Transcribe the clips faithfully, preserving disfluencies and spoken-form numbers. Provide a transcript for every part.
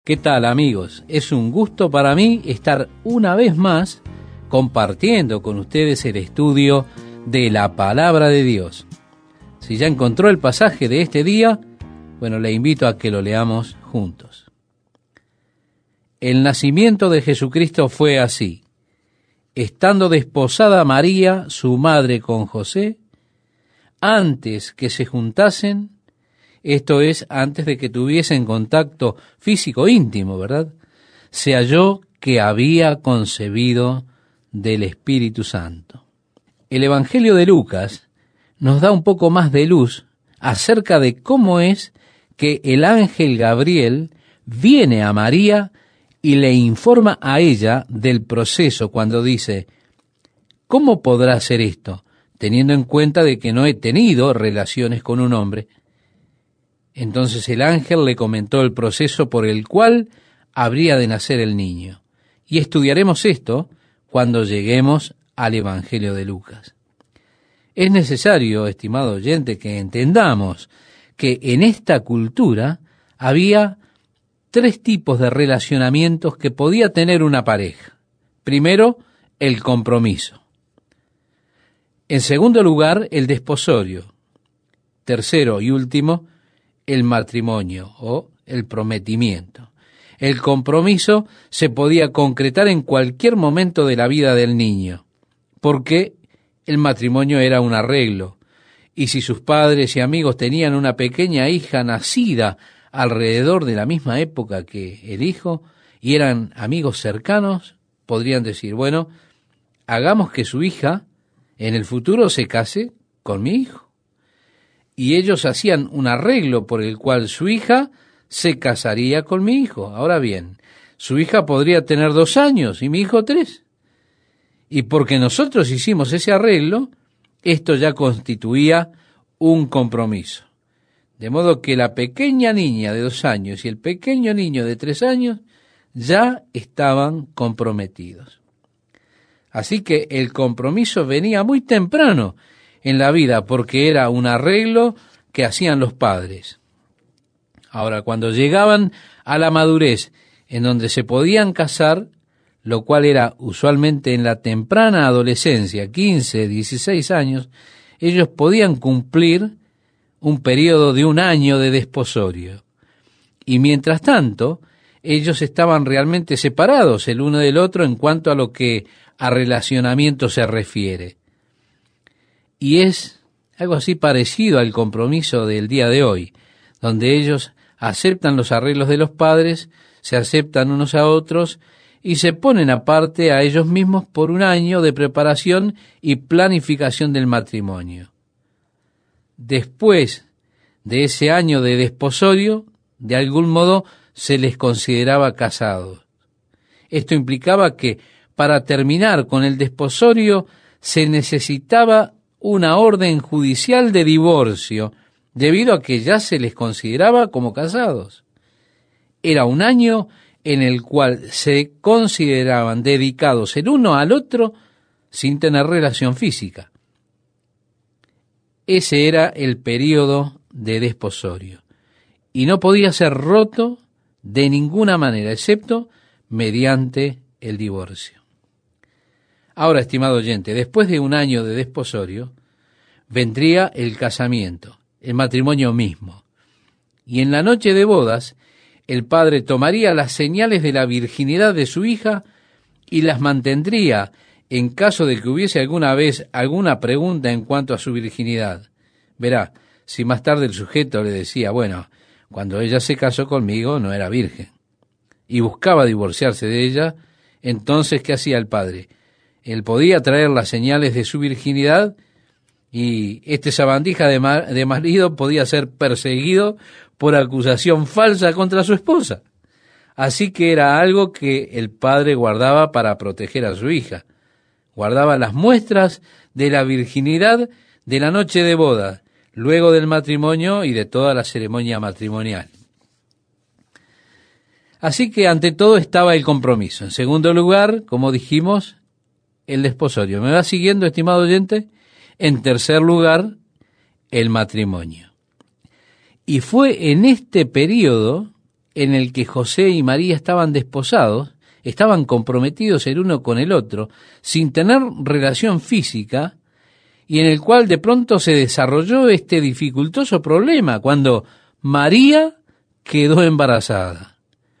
¿Qué tal, amigos? Es un gusto para mí estar una vez más compartiendo con ustedes el estudio de la Palabra de Dios. Si ya encontró el pasaje de este día, bueno, le invito a que lo leamos juntos. El nacimiento de Jesucristo fue así. Estando desposada María, su madre, con José, antes que se juntasen, esto es, antes de que tuviesen contacto físico íntimo, ¿verdad?, se halló que había concebido del Espíritu Santo. El Evangelio de Lucas nos da un poco más de luz acerca de cómo es que el ángel Gabriel viene a María y le informa a ella del proceso cuando dice: ¿cómo podrá hacer esto, teniendo en cuenta de que no he tenido relaciones con un hombre? Entonces el ángel le comentó el proceso por el cual habría de nacer el niño. Y estudiaremos esto cuando lleguemos al Evangelio de Lucas. Es necesario, estimado oyente, que entendamos que en esta cultura había tres tipos de relacionamientos que podía tener una pareja. Primero, el compromiso. En segundo lugar, el desposorio. Tercero y último, el matrimonio o el prometimiento. El compromiso se podía concretar en cualquier momento de la vida del niño, porque el matrimonio era un arreglo, y si sus padres y amigos tenían una pequeña hija nacida alrededor de la misma época que el hijo, y eran amigos cercanos, podrían decir: bueno, hagamos que su hija en el futuro se case con mi hijo. Y ellos hacían un arreglo por el cual su hija se casaría con mi hijo. Ahora bien, su hija podría tener dos años y mi hijo tres. Y porque nosotros hicimos ese arreglo, esto ya constituía un compromiso. De modo que la pequeña niña de dos años y el pequeño niño de tres años ya estaban comprometidos. Así que el compromiso venía muy temprano en la vida, porque era un arreglo que hacían los padres. Ahora, cuando llegaban a la madurez, en donde se podían casar, lo cual era usualmente en la temprana adolescencia, quince, dieciséis años, ellos podían cumplir un periodo de un año de desposorio. Y mientras tanto, ellos estaban realmente separados el uno del otro en cuanto a lo que a relacionamiento se refiere. Y es algo así parecido al compromiso del día de hoy, donde ellos aceptan los arreglos de los padres, se aceptan unos a otros y se ponen aparte a ellos mismos por un año de preparación y planificación del matrimonio. Después de ese año de desposorio, de algún modo se les consideraba casados. Esto implicaba que para terminar con el desposorio se necesitaba una orden judicial de divorcio, debido a que ya se les consideraba como casados. Era un año en el cual se consideraban dedicados el uno al otro sin tener relación física. Ese era el período de desposorio, y no podía ser roto de ninguna manera, excepto mediante el divorcio. Ahora, estimado oyente, después de un año de desposorio, vendría el casamiento, el matrimonio mismo. Y en la noche de bodas, el padre tomaría las señales de la virginidad de su hija y las mantendría en caso de que hubiese alguna vez alguna pregunta en cuanto a su virginidad. Verá, si más tarde el sujeto le decía: bueno, cuando ella se casó conmigo no era virgen, y buscaba divorciarse de ella, entonces, ¿qué hacía el padre? Él podía traer las señales de su virginidad y este sabandija de, ma- de marido podía ser perseguido por acusación falsa contra su esposa. Así que era algo que el padre guardaba para proteger a su hija. Guardaba las muestras de la virginidad de la noche de boda, luego del matrimonio y de toda la ceremonia matrimonial. Así que ante todo estaba el compromiso. En segundo lugar, como dijimos, el desposorio. ¿Me va siguiendo, estimado oyente? En tercer lugar, el matrimonio. Y fue en este periodo en el que José y María estaban desposados, estaban comprometidos el uno con el otro, sin tener relación física, y en el cual de pronto se desarrolló este dificultoso problema cuando María quedó embarazada.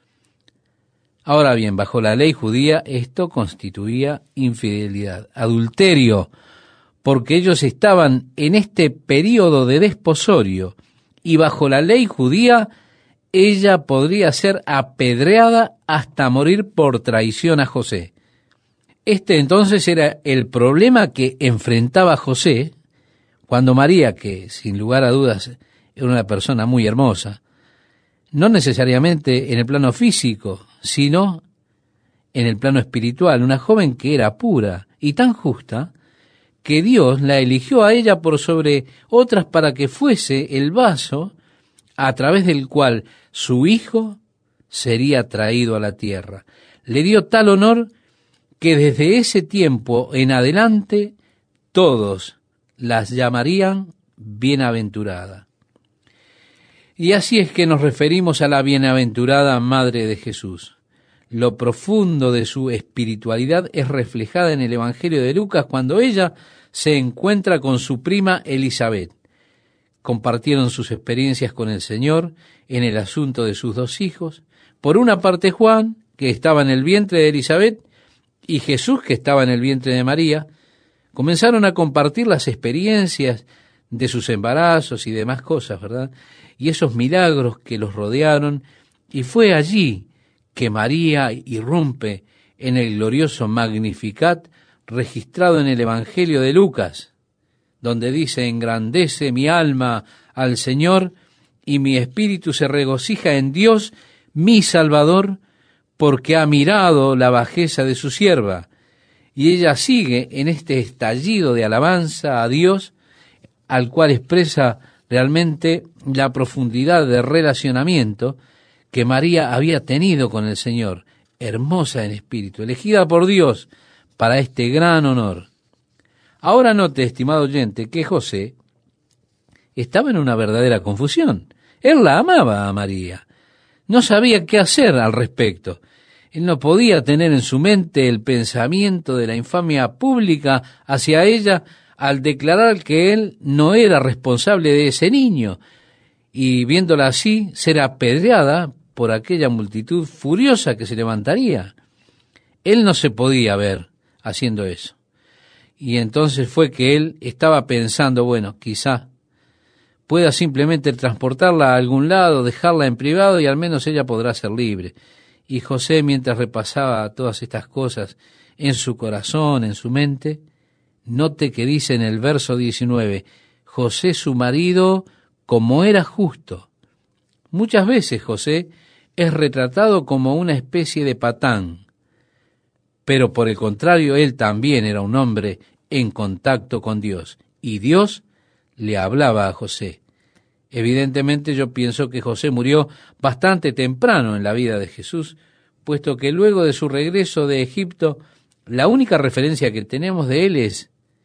Ahora bien, bajo la ley judía esto constituía infidelidad, adulterio, porque ellos estaban en este período de desposorio y bajo la ley judía ella podría ser apedreada hasta morir por traición a José. Este entonces era el problema que enfrentaba José cuando María, que sin lugar a dudas era una persona muy hermosa, no necesariamente en el plano físico, sino en el plano espiritual, una joven que era pura y tan justa que Dios la eligió a ella por sobre otras para que fuese el vaso a través del cual su hijo sería traído a la tierra. Le dio tal honor que desde ese tiempo en adelante todos las llamarían bienaventurada. Y así es que nos referimos a la bienaventurada Madre de Jesús. Lo profundo de su espiritualidad es reflejada en el Evangelio de Lucas cuando ella se encuentra con su prima Elizabeth. Compartieron sus experiencias con el Señor en el asunto de sus dos hijos. Por una parte Juan, que estaba en el vientre de Elizabeth, y Jesús, que estaba en el vientre de María, comenzaron a compartir las experiencias de sus embarazos y demás cosas, ¿verdad? Y esos milagros que los rodearon, y fue allí que María irrumpe en el glorioso Magnificat registrado en el Evangelio de Lucas, donde dice: engrandece mi alma al Señor, y mi espíritu se regocija en Dios, mi Salvador, porque ha mirado la bajeza de su sierva. Y ella sigue en este estallido de alabanza a Dios, al cual expresa realmente la profundidad de relacionamiento que María había tenido con el Señor, hermosa en espíritu, elegida por Dios para este gran honor. Ahora note, estimado oyente, que José estaba en una verdadera confusión. Él la amaba a María. No sabía qué hacer al respecto. Él no podía tener en su mente el pensamiento de la infamia pública hacia ella al declarar que él no era responsable de ese niño, y viéndola así, ser apedreada por aquella multitud furiosa que se levantaría. Él no se podía ver haciendo eso. Y entonces fue que él estaba pensando, bueno, quizá pueda simplemente transportarla a algún lado, dejarla en privado y al menos ella podrá ser libre. Y José, mientras repasaba todas estas cosas en su corazón, en su mente, note que dice en el verso diecinueve, José su marido, como era justo. Muchas veces José es retratado como una especie de patán, pero por el contrario, él también era un hombre en contacto con Dios, y Dios le hablaba a José. Evidentemente yo pienso que José murió bastante temprano en la vida de Jesús, puesto que luego de su regreso de Egipto, la única referencia que tenemos de él es,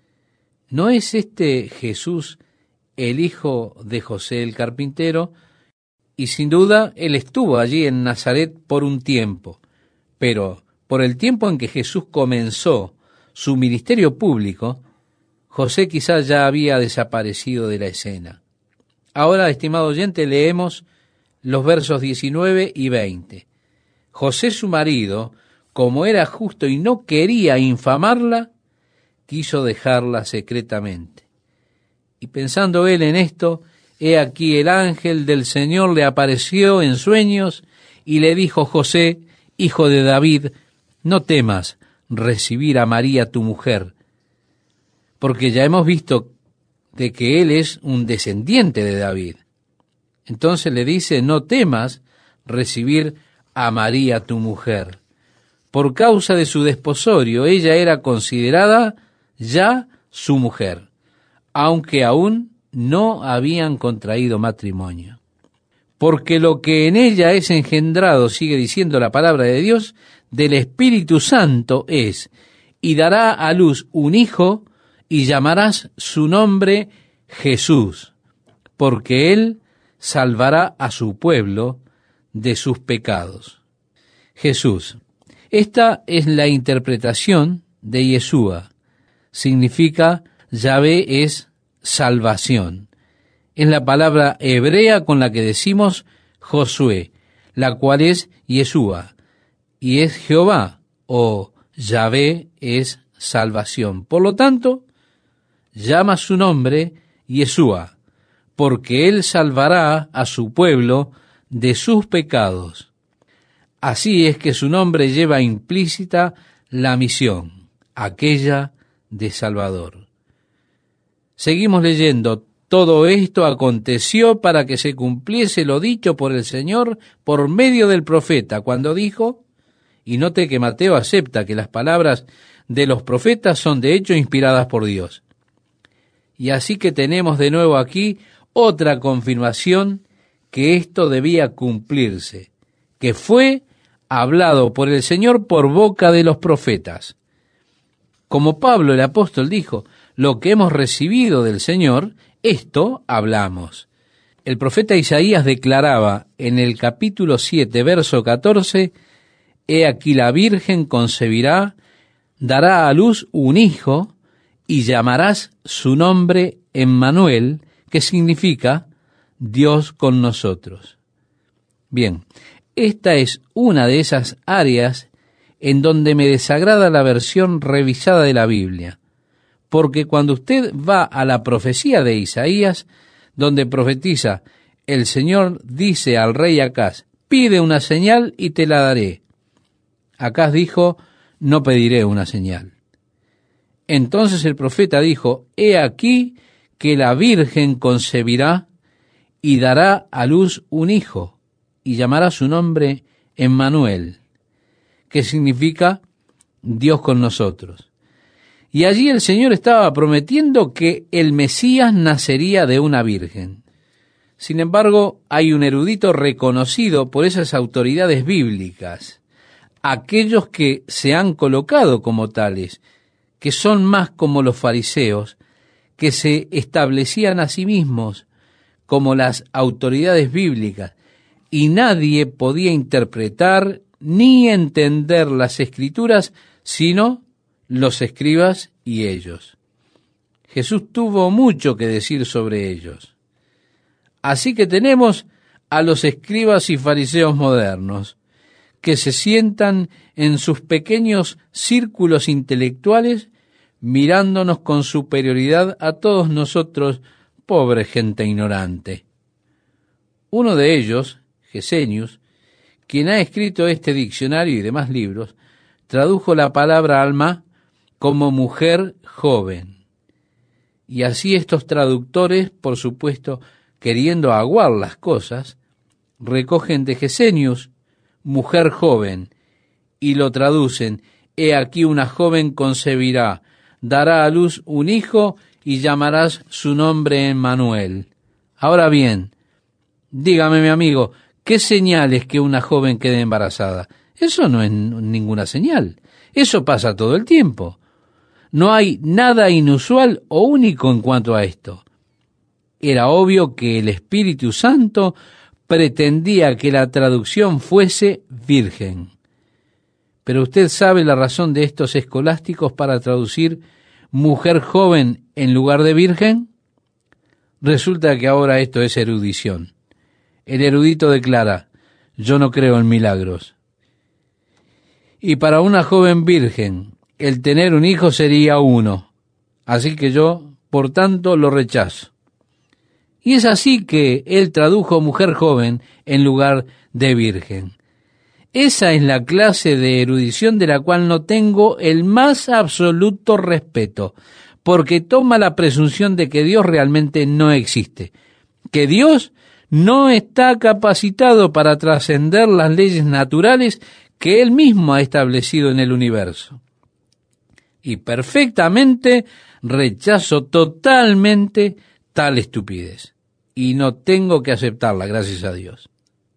¿no es este Jesús el hijo de José el carpintero? Y sin duda él estuvo allí en Nazaret por un tiempo, pero por el tiempo en que Jesús comenzó su ministerio público, José quizás ya había desaparecido de la escena. Ahora, estimado oyente, leemos los versos diecinueve y veinte. José su marido, como era justo y no quería infamarla, quiso dejarla secretamente. Y pensando él en esto, he aquí el ángel del Señor le apareció en sueños y le dijo: José, hijo de David, no temas recibir a María tu mujer, porque ya hemos visto de que él es un descendiente de David. Entonces le dice: no temas recibir a María tu mujer. Por causa de su desposorio, ella era considerada ya su mujer, aunque aún no habían contraído matrimonio. Porque lo que en ella es engendrado, sigue diciendo la palabra de Dios, del Espíritu Santo es, y dará a luz un hijo, y llamarás su nombre Jesús, porque él salvará a su pueblo de sus pecados. Jesús. Esta es la interpretación de Yeshua. Significa Yahvé es salvación. Es la palabra hebrea con la que decimos Josué, la cual es Yeshua, y es Jehová, o Yahvé es salvación. Por lo tanto, llama su nombre Yeshua, porque él salvará a su pueblo de sus pecados. Así es que su nombre lleva implícita la misión, aquella de Salvador. Seguimos leyendo. Todo esto aconteció para que se cumpliese lo dicho por el Señor por medio del profeta, cuando dijo, y note que Mateo acepta que las palabras de los profetas son de hecho inspiradas por Dios. Y así que tenemos de nuevo aquí otra confirmación que esto debía cumplirse, que fue hablado por el Señor por boca de los profetas. Como Pablo el apóstol dijo, lo que hemos recibido del Señor, esto hablamos. El profeta Isaías declaraba en el capítulo siete, verso catorce, He aquí la Virgen concebirá, dará a luz un hijo, y llamarás su nombre Emmanuel, que significa Dios con nosotros. Bien, esta es una de esas áreas en donde me desagrada la versión revisada de la Biblia, porque cuando usted va a la profecía de Isaías, donde profetiza, el Señor dice al rey Acaz, pide una señal y te la daré. Acaz dijo, no pediré una señal. Entonces el profeta dijo, he aquí que la Virgen concebirá y dará a luz un hijo, y llamará su nombre Emmanuel, que significa Dios con nosotros. Y allí el Señor estaba prometiendo que el Mesías nacería de una virgen. Sin embargo, hay un erudito reconocido por esas autoridades bíblicas, aquellos que se han colocado como tales, que son más como los fariseos, que se establecían a sí mismos como las autoridades bíblicas, y nadie podía interpretar ni entender las Escrituras, sino los escribas y ellos. Jesús tuvo mucho que decir sobre ellos. Así que tenemos a los escribas y fariseos modernos, que se sientan en sus pequeños círculos intelectuales, mirándonos con superioridad a todos nosotros, pobre gente ignorante. Uno de ellos, Gesenius, quien ha escrito este diccionario y demás libros, tradujo la palabra alma como mujer joven. Y así estos traductores, por supuesto, queriendo aguar las cosas, recogen de Gesenius mujer joven y lo traducen, he aquí una joven concebirá, dará a luz un hijo y llamarás su nombre Emmanuel. Ahora bien, dígame mi amigo, ¿qué señal es que una joven quede embarazada? Eso no es ninguna señal, eso pasa todo el tiempo. No hay nada inusual o único en cuanto a esto. Era obvio que el Espíritu Santo pretendía que la traducción fuese virgen. Pero usted sabe la razón de estos escolásticos para traducir mujer joven en lugar de virgen. Resulta que ahora esto es erudición. El erudito declara, yo no creo en milagros. Y para una joven virgen, el tener un hijo sería uno. Así que yo, por tanto, lo rechazo. Y es así que él tradujo mujer joven en lugar de virgen. Esa es la clase de erudición de la cual no tengo el más absoluto respeto, porque toma la presunción de que Dios realmente no existe, que Dios no está capacitado para trascender las leyes naturales que Él mismo ha establecido en el universo. Y perfectamente rechazo totalmente tal estupidez. Y no tengo que aceptarla, gracias a Dios.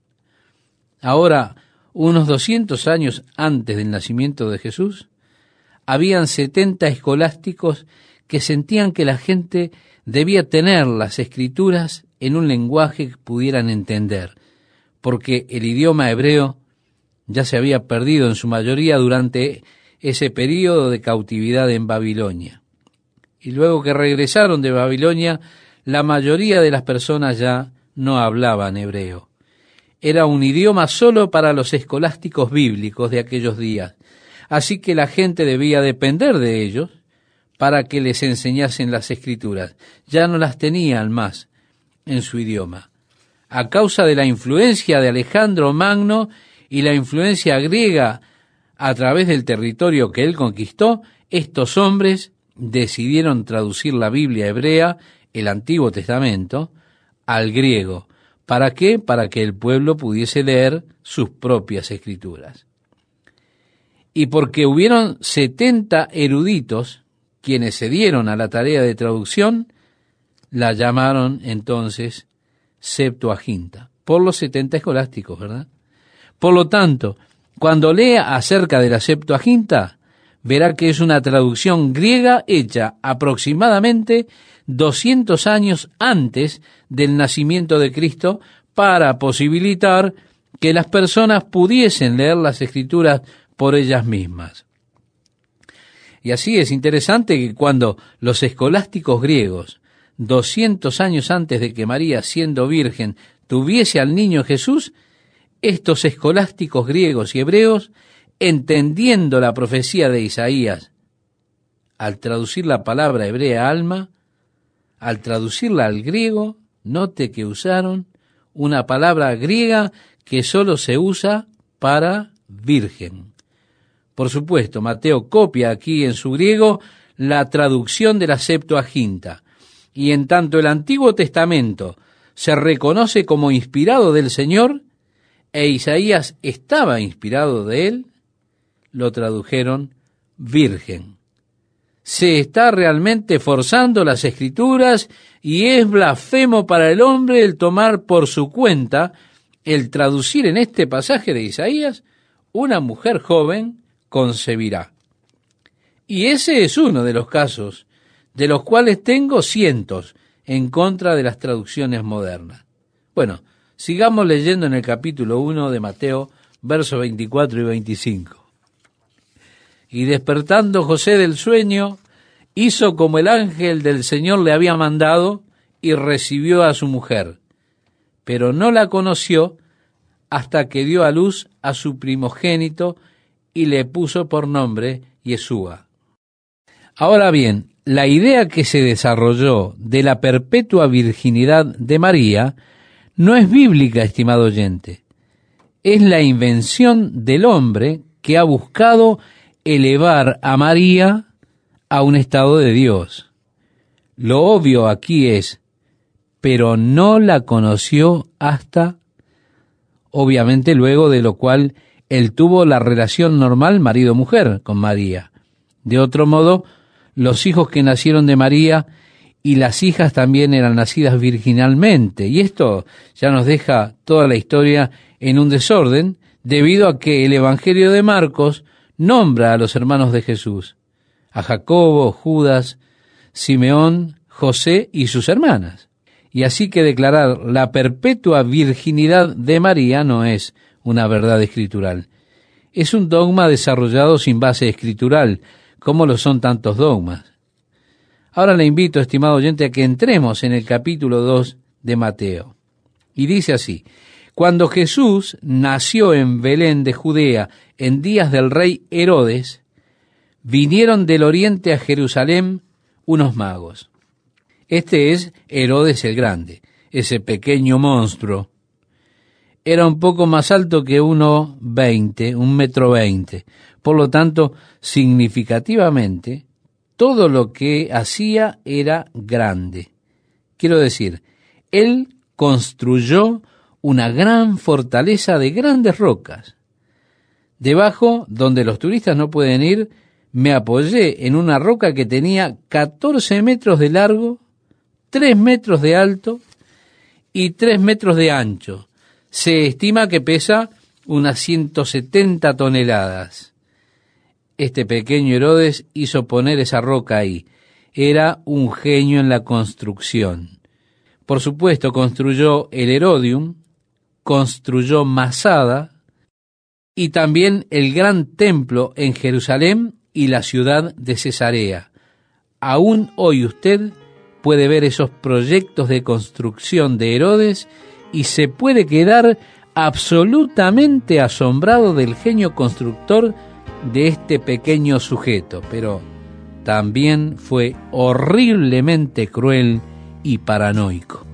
Ahora, unos doscientos años antes del nacimiento de Jesús, habían setenta escolásticos que sentían que la gente debía tener las Escrituras en un lenguaje que pudieran entender, porque el idioma hebreo ya se había perdido en su mayoría durante ese período de cautividad en Babilonia. Y luego que regresaron de Babilonia, la mayoría de las personas ya no hablaban hebreo. Era un idioma solo para los escolásticos bíblicos de aquellos días, así que la gente debía depender de ellos para que les enseñasen las escrituras. Ya no las tenían más en su idioma. A causa de la influencia de Alejandro Magno y la influencia griega a través del territorio que él conquistó, estos hombres decidieron traducir la Biblia hebrea, el Antiguo Testamento, al griego. ¿Para qué? Para que el pueblo pudiese leer sus propias escrituras. Y porque hubieron setenta eruditos quienes se dieron a la tarea de traducción, la llamaron entonces Septuaginta, por los setenta escolásticos, ¿verdad? Por lo tanto, cuando lea acerca de la Septuaginta, verá que es una traducción griega hecha aproximadamente doscientos años antes del nacimiento de Cristo para posibilitar que las personas pudiesen leer las Escrituras por ellas mismas. Y así es interesante que cuando los escolásticos griegos, doscientos años antes de que María, siendo virgen, tuviese al niño Jesús, estos escolásticos griegos y hebreos, entendiendo la profecía de Isaías, al traducir la palabra hebrea alma, al traducirla al griego, note que usaron una palabra griega que solo se usa para virgen. Por supuesto, Mateo copia aquí en su griego la traducción de la Septuaginta, y en tanto el Antiguo Testamento se reconoce como inspirado del Señor, e Isaías estaba inspirado de él, lo tradujeron virgen. Se está realmente forzando las Escrituras y es blasfemo para el hombre el tomar por su cuenta el traducir en este pasaje de Isaías, una mujer joven concebirá. Y ese es uno de los casos, de los cuales tengo cientos en contra de las traducciones modernas. Bueno, sigamos leyendo en el capítulo uno de Mateo, versos veinticuatro y veinticinco. Y despertando José del sueño, hizo como el ángel del Señor le había mandado y recibió a su mujer, pero no la conoció hasta que dio a luz a su primogénito y le puso por nombre Yeshua. Ahora bien, la idea que se desarrolló de la perpetua virginidad de María no es bíblica, estimado oyente. Es la invención del hombre que ha buscado elevar a María a un estado de Dios. Lo obvio aquí es, pero no la conoció hasta, obviamente luego de lo cual él tuvo la relación normal marido-mujer con María. De otro modo, los hijos que nacieron de María y las hijas también eran nacidas virginalmente, y esto ya nos deja toda la historia en un desorden, debido a que el Evangelio de Marcos nombra a los hermanos de Jesús, a Jacobo, Judas, Simeón, José y sus hermanas. Y así que declarar la perpetua virginidad de María no es una verdad escritural. Es un dogma desarrollado sin base escritural, como lo son tantos dogmas. Ahora le invito, estimado oyente, a que entremos en el capítulo dos de Mateo. Y dice así: cuando Jesús nació en Belén de Judea en días del rey Herodes, vinieron del oriente a Jerusalén unos magos. Este es Herodes el Grande, ese pequeño monstruo. Era un poco más alto que uno veinte, un metro veinte. Por lo tanto, significativamente, todo lo que hacía era grande. Quiero decir, él construyó una gran fortaleza de grandes rocas. Debajo, donde los turistas no pueden ir, me apoyé en una roca que tenía catorce metros de largo, tres metros de alto y tres metros de ancho. Se estima que pesa unas ciento setenta toneladas. Este pequeño Herodes hizo poner esa roca ahí. Era un genio en la construcción. Por supuesto, construyó el Herodium construyó Masada y también el gran templo en Jerusalén y la ciudad de Cesarea. Aún hoy usted puede ver esos proyectos de construcción de Herodes y se puede quedar absolutamente asombrado del genio constructor de este pequeño sujeto, pero también fue horriblemente cruel y paranoico.